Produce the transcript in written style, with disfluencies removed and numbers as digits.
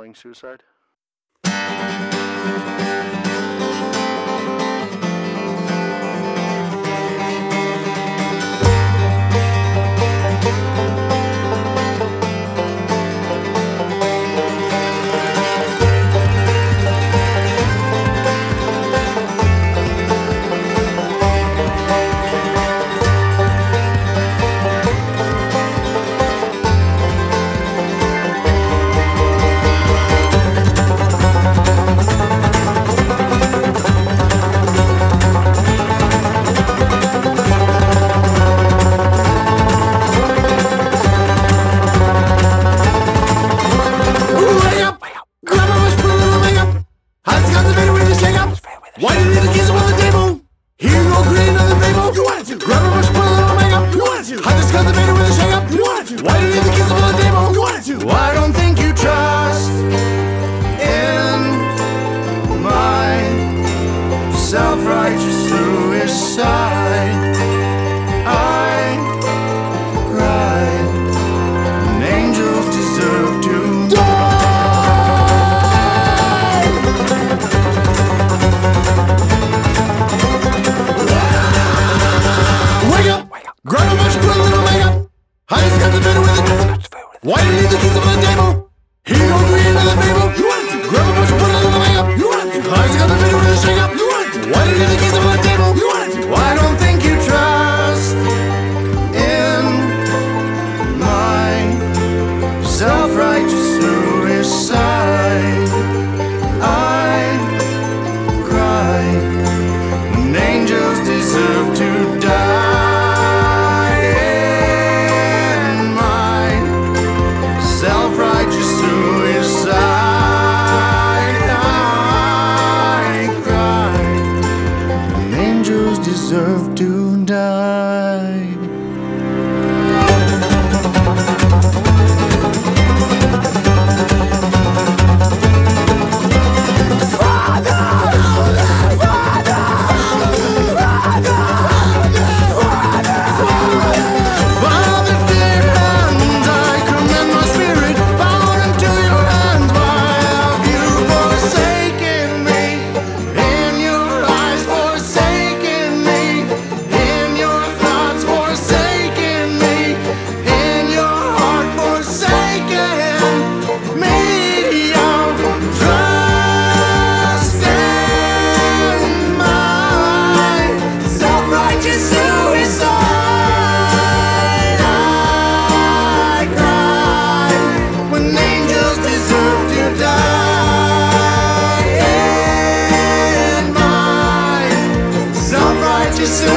spelling suicide? Why did you leave the keys on the table? Here you go, create another fable. You wanted to. Grab a brush, put a little makeup. You wanted to. Hide this cultivator with a shake up. You wanted to. Why did you leave the keys on the table? You wanted to. Well, I don't think you trust in my self-righteous suicide. I cried, and angels deserve to die. Grab a bunch, put a little makeup. I just got the better with it. Why did you leave the keys on the table? Here you go, create another fable. You wanted to. Grab a bunch, put a little makeup. You wanted to. I just got the better with a shake up. You wanted to. Why did you leave the keys on the table? You wanted to. Well, I don't think you trust in my self-righteous suicide. I cry when angels deserve to die. Self-righteous suicide. I cry, and angels deserve to die. Just